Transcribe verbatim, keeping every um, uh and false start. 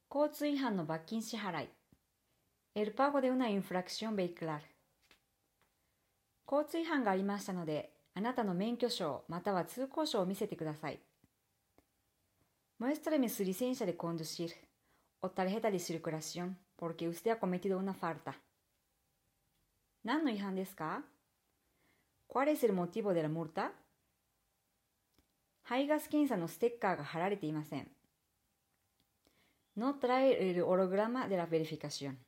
交通違反の罰金支払い。El pago de una infracción vehicular。交通違反がありましたので、あなたの免許証または通行証を見せてください。Muéstrame su licencia de conducir o tarjeta de circulación porque usted ha cometido una falta。何の違反ですか？ ¿Cuál es el motivo de la multa？ 排ガス検査のステッカーが貼られていません。No trae el holograma de la verificación。